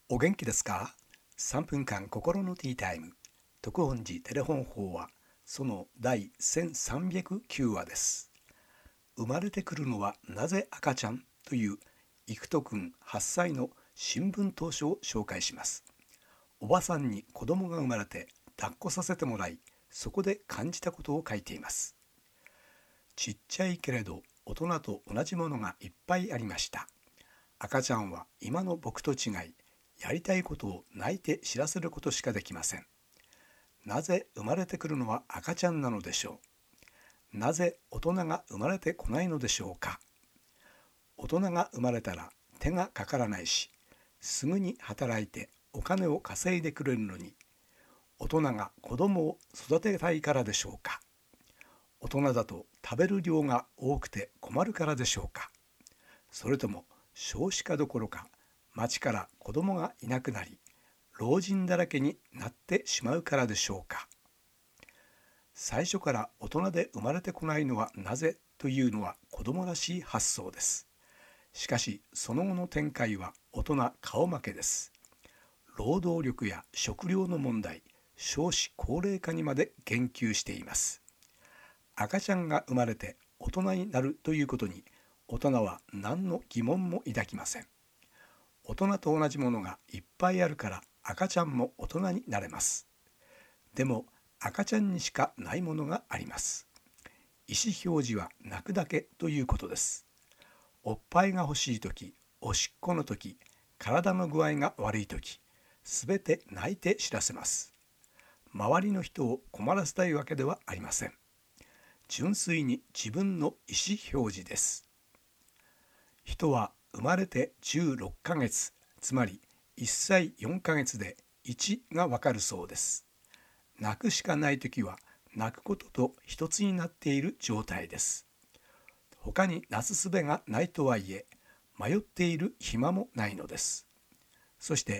お元気ですか？ 3 分間心のティータイム。徳本寺テレフォン法はその第1309話です。生まれてくるのはなぜ赤ちゃんという育人くん8歳の新聞投書を紹介します。おばさんに子供が生まれて抱っこさせてもらい、そこで感じたことを書いています。ちっちゃいけれど大人と同じものがいっぱいありました。赤ちゃんは今の僕と違い、やりたいことを泣いて知らせることしかできません。なぜ生まれてくるのは赤ちゃんなのでしょう。なぜ大人が生まれてこないのでしょうか。大人が生まれたら手がかからないし、すぐに働いてお金を稼いでくれるのに、大人が子供を育てたいからでしょうか。大人だと食べる量が多くて困るからでしょうか。それとも少子化どころか町から子供がいなくなり老人だらけになってしまうからでしょうか。最初から大人で生まれてこないのはなぜというのは子供らしい発想です。しかしその後の展開は大人顔負けです。労働力や食料の問題、少子高齢化にまで言及しています。赤ちゃんが生まれて大人になるということに大人は何の疑問も抱きません。大人と同じものがいっぱいあるから赤ちゃんも大人になれます。でも赤ちゃんにしかないものがあります。意思表示は泣くだけということです。おっぱいが欲しいとき、おしっこのとき、体の具合が悪いとき、すべて泣いて知らせます。周りの人を困らせたいわけではありません。純粋に自分の意思表示です。人は生まれて16ヶ月、つまり1歳4ヶ月で1がわかるそうです。泣くしかないときは泣くことと一つになっている状態です。他になすすべがないとはいえ、迷っている暇もないのです。そして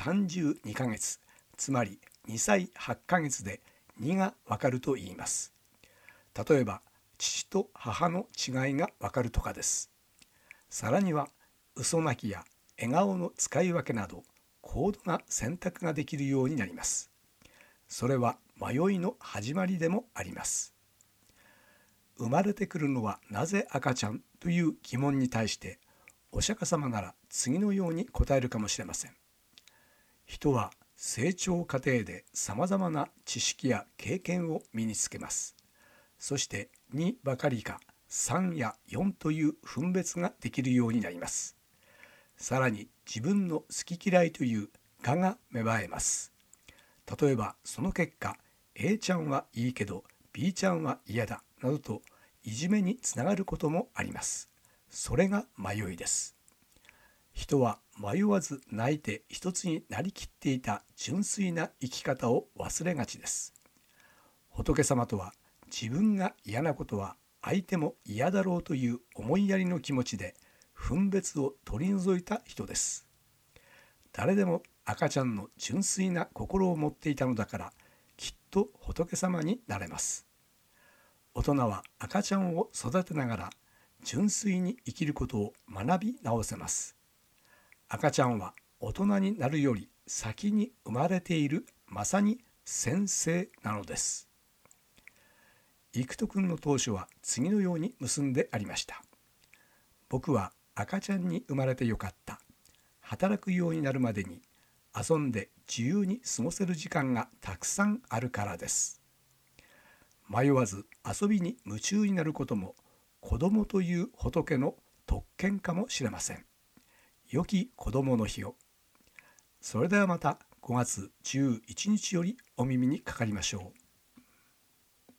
32ヶ月、つまり2歳8ヶ月で2がわかると言います。例えば、父と母の違いがわかるとかです。さらには、嘘泣きや笑顔の使い分けなど高度な選択ができるようになります。それは迷いの始まりでもあります。生まれてくるのはなぜ赤ちゃんという疑問に対してお釈迦様なら次のように答えるかもしれません。人は成長過程でさまざまな知識や経験を身につけます。そして2ばかりか3や4という分別ができるようになります。さらに自分の好き嫌いという我が芽生えます。例えばその結果 A ちゃんはいいけど B ちゃんは嫌だなどといじめにつながることもあります。それが迷いです。人は迷わず泣いて一つになりきっていた純粋な生き方を忘れがちです。仏様とは自分が嫌なことは相手も嫌だろうという思いやりの気持ちで分別を取り除いた人です。誰でも赤ちゃんの純粋な心を持っていたのだからきっと仏様になれます。大人は赤ちゃんを育てながら純粋に生きることを学び直せます。赤ちゃんは大人になるより先に生まれているまさに先生なのです。育人くんの当初は次のように結んでありました。僕は赤ちゃんに生まれてよかった。働くようになるまでに遊んで自由に過ごせる時間がたくさんあるからです。迷わず遊びに夢中になることも子供という仏の特権かもしれません。良き子供の日を。それではまた5月11日よりお耳にかかりましょう。